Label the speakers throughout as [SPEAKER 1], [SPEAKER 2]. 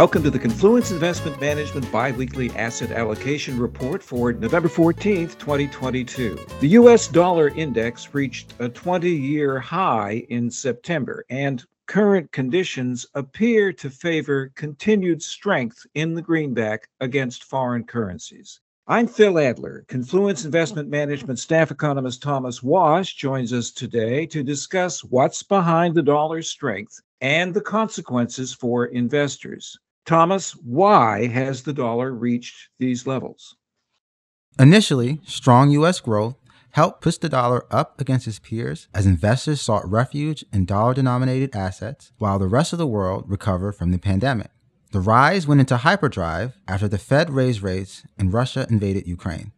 [SPEAKER 1] Welcome to the Confluence Investment Management Biweekly Asset Allocation Report for November 14th, 2022. The U.S. dollar index reached a 20-year high in September, and current conditions appear to favor continued strength in the greenback against foreign currencies. I'm Phil Adler. Confluence Investment Management staff economist Thomas Wash joins us today to discuss what's behind the dollar's strength and the consequences for investors. Thomas, why has the dollar reached these levels?
[SPEAKER 2] Initially, strong U.S. growth helped push the dollar up against its peers as investors sought refuge in dollar-denominated assets while the rest of the world recovered from the pandemic. The rise went into hyperdrive after the Fed raised rates and Russia invaded Ukraine.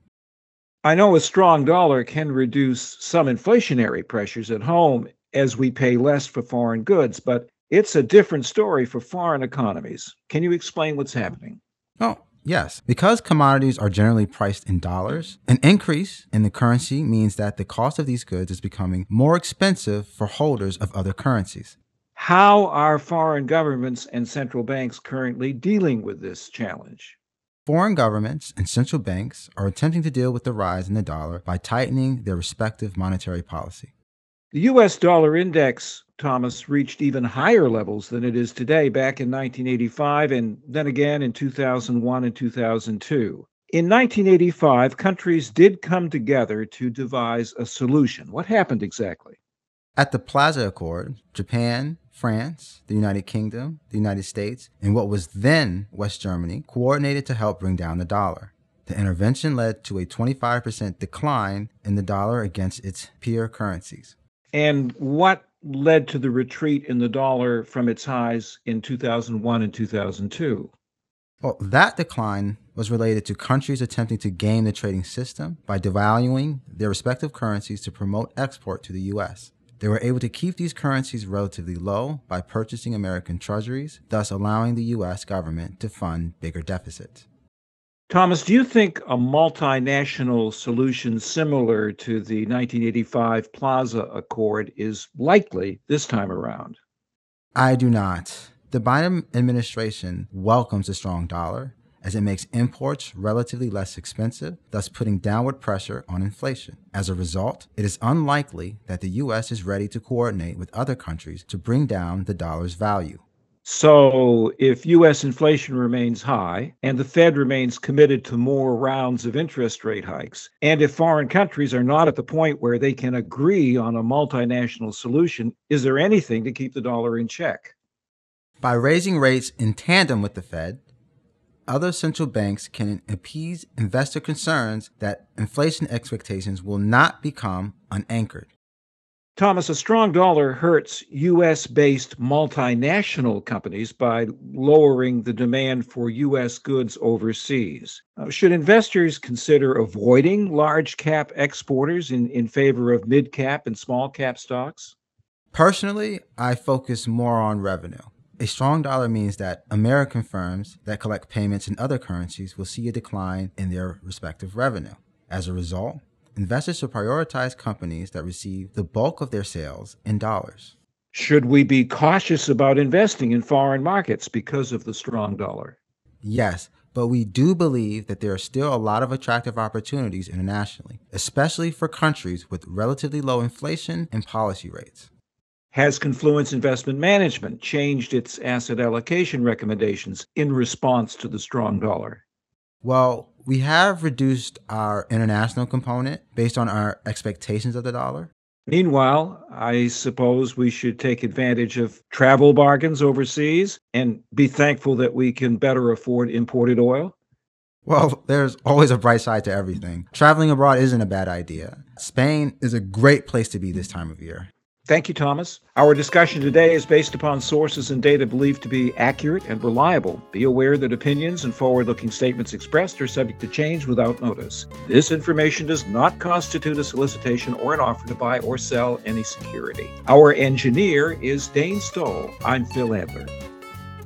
[SPEAKER 1] I know a strong dollar can reduce some inflationary pressures at home as we pay less for foreign goods, but it's a different story for foreign economies. Can you explain what's happening?
[SPEAKER 2] Oh, yes. Because commodities are generally priced in dollars, an increase in the currency means that the cost of these goods is becoming more expensive for holders of other currencies.
[SPEAKER 1] How are foreign governments and central banks currently dealing with this challenge?
[SPEAKER 2] Foreign governments and central banks are attempting to deal with the rise in the dollar by tightening their respective monetary policy.
[SPEAKER 1] The U.S. dollar index, Thomas, reached even higher levels than it is today back in 1985 and then again in 2001 and 2002. In 1985, countries did come together to devise a solution. What happened exactly?
[SPEAKER 2] At the Plaza Accord, Japan, France, the United Kingdom, the United States, and what was then West Germany coordinated to help bring down the dollar. The intervention led to a 25% decline in the dollar against its peer currencies.
[SPEAKER 1] And what led to the retreat in the dollar from its highs in 2001 and 2002?
[SPEAKER 2] Well, that decline was related to countries attempting to game the trading system by devaluing their respective currencies to promote export to the U.S. They were able to keep these currencies relatively low by purchasing American treasuries, thus allowing the U.S. government to fund bigger deficits.
[SPEAKER 1] Thomas, do you think a multinational solution similar to the 1985 Plaza Accord is likely this time around?
[SPEAKER 2] I do not. The Biden administration welcomes a strong dollar as it makes imports relatively less expensive, thus putting downward pressure on inflation. As a result, it is unlikely that the U.S. is ready to coordinate with other countries to bring down the dollar's value.
[SPEAKER 1] So if U.S. inflation remains high and the Fed remains committed to more rounds of interest rate hikes, and if foreign countries are not at the point where they can agree on a multinational solution, is there anything to keep the dollar in check?
[SPEAKER 2] By raising rates in tandem with the Fed, other central banks can appease investor concerns that inflation expectations will not become unanchored.
[SPEAKER 1] Thomas, a strong dollar hurts U.S.-based multinational companies by lowering the demand for U.S. goods overseas. Should investors consider avoiding large-cap exporters in favor of mid-cap and small-cap stocks?
[SPEAKER 2] Personally, I focus more on revenue. A strong dollar means that American firms that collect payments in other currencies will see a decline in their respective revenue. As a result, investors should prioritize companies that receive the bulk of their sales in dollars.
[SPEAKER 1] Should we be cautious about investing in foreign markets because of the strong dollar?
[SPEAKER 2] Yes, but we do believe that there are still a lot of attractive opportunities internationally, especially for countries with relatively low inflation and policy rates.
[SPEAKER 1] Has Confluence Investment Management changed its asset allocation recommendations in response to the strong dollar?
[SPEAKER 2] Well, we have reduced our international component based on our expectations of the dollar.
[SPEAKER 1] Meanwhile, I suppose we should take advantage of travel bargains overseas and be thankful that we can better afford imported oil.
[SPEAKER 2] Well, there's always a bright side to everything. Traveling abroad isn't a bad idea. Spain is a great place to be this time of year.
[SPEAKER 1] Thank you, Thomas. Our discussion today is based upon sources and data believed to be accurate and reliable. Be aware that opinions and forward-looking statements expressed are subject to change without notice. This information does not constitute a solicitation or an offer to buy or sell any security. Our engineer is Dane Stoll. I'm Phil Adler.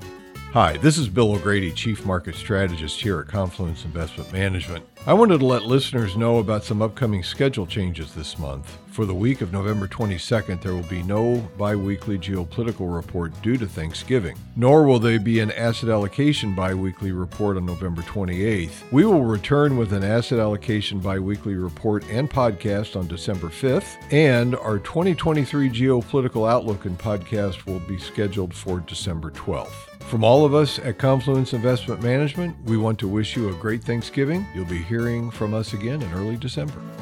[SPEAKER 3] Hi, this is Bill O'Grady, Chief Market Strategist here at Confluence Investment Management. I wanted to let listeners know about some upcoming schedule changes this month. For the week of November 22nd, there will be no biweekly geopolitical report due to Thanksgiving, nor will there be an asset allocation biweekly report on November 28th. We will return with an asset allocation biweekly report and podcast on December 5th, and our 2023 geopolitical outlook and podcast will be scheduled for December 12th. From all of us at Confluence Investment Management, we want to wish you a great Thanksgiving. You'll be hearing from us again in early December.